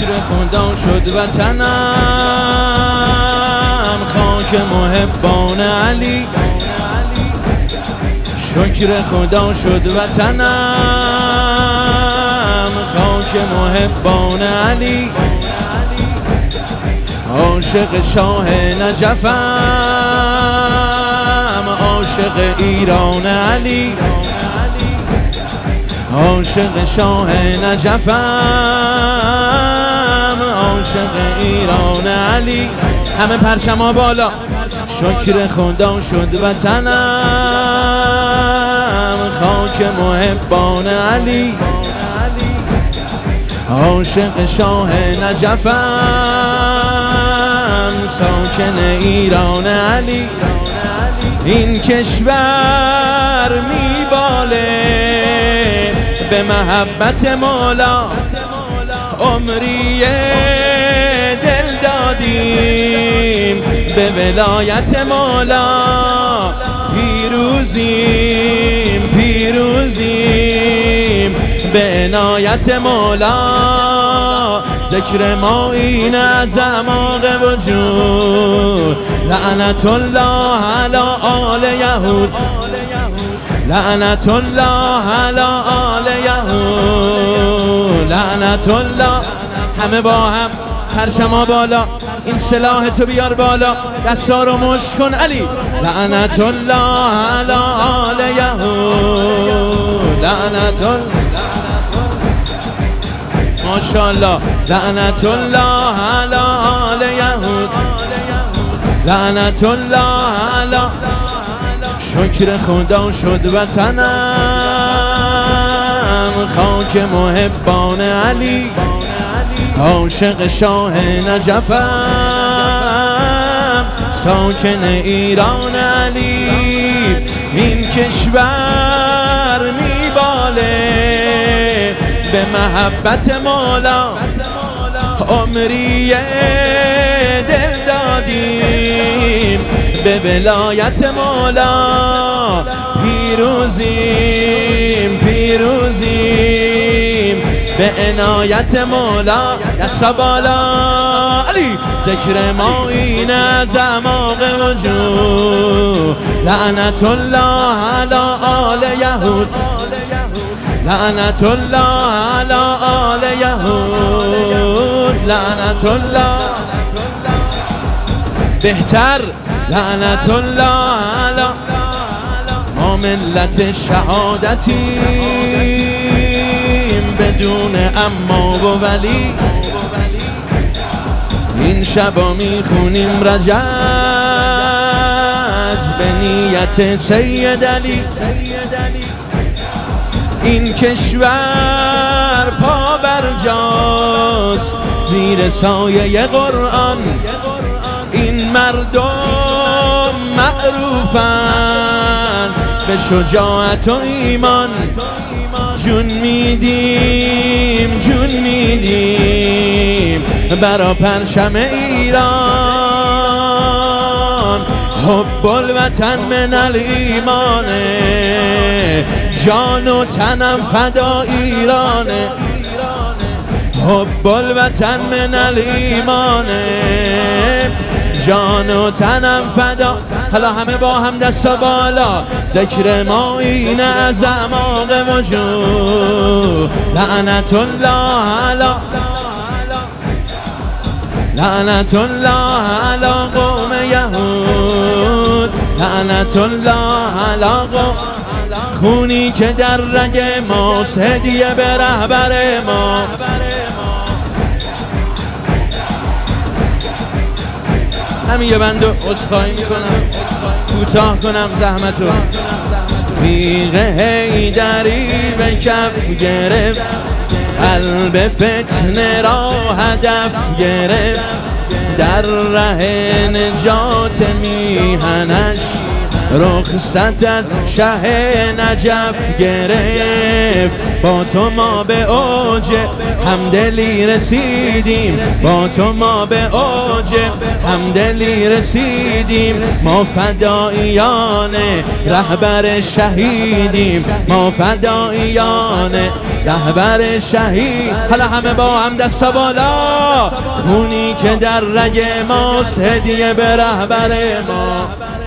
شکر خدا شد وطنم، خاک محبان علی. شکر خدا شد وطنم، خاک محبان علی. عاشق شاه نجفم، عاشق ایران علی. عاشق شاه نجفم، عاشق ایران علی. همه پرچما بالا. شکر خدا شد وطنم، خاک محبان علی. عاشق شاه نجفم، ساکن ایران علی. این کشور میباله به محبت مولا، عمری دل دادیم به ولایت مولا. پیروزیم پیروزیم به عنایت مولا. ذکر ما این از اعماق وجود. لعنت الله علی آل یهود، لعنت الله علی آل یهود، لعنت الله. همه با هم پرچما بالا. این سلاح تو بیار بالا، دستا رو مشت کن علی. لعنت الله علی آل یهود، لعنت الله. ماشاءالله. لعنت الله علی آل یهود، لعنت الله علی. شکر خدا شد وطنم، خاک محبان علی. عاشق شاه نجفم، ساکن ایران علی. این کشور میباله به محبت مولا، عمری دل دادیم به ولایت مولا. پیروزیم پیروزیم به عنایت مولا. دستا بالا علی. ذکر ما این از اعماق وجود. لعنت الله علی آل یهود، لعنت الله علی آل یهود، لعنت الله. بهتر لعنت الله علی. ما ملت شهادتیم بدون اما و ولی. این شبا میخونیم رجز به نیت سید علی. این کشور پا برجاست زیر سایه قرآن. این مردم معروفن به شجاعت و ایمان. جون میدیم جون میدیم برا پرچم ایران. حب الوطن من الایمانه، جان و تنم فدا ایرانه. حب الوطن من الایمانه، جان و تنم فدا. حالا همه با هم دستا بالا. ذکر ما این از اعماق وجود. لعنت الله علی، لعنت الله علی قوم یهود، لعنت الله علی قوم. خونی که در رگ ماست هدیه به رهبر ماست. همین یه بندو عذرخواهی میکنم، کوتاه کنم زحمتو. تیغ حیدری به کف گرفت، قلب فتنه را هدف گرفت. در ره نجات میهنش رخصت از شه نجف گرفت. با تو ما به اوج همدلی رسیدیم، با تو ما به اوج همدلی رسیدیم. ما فداییان رهبر شهیدیم، ما فداییان رهبر شهید. حالا همه با هم دست بالا، خونی که در رگ ماست هدیه به رهبر ما.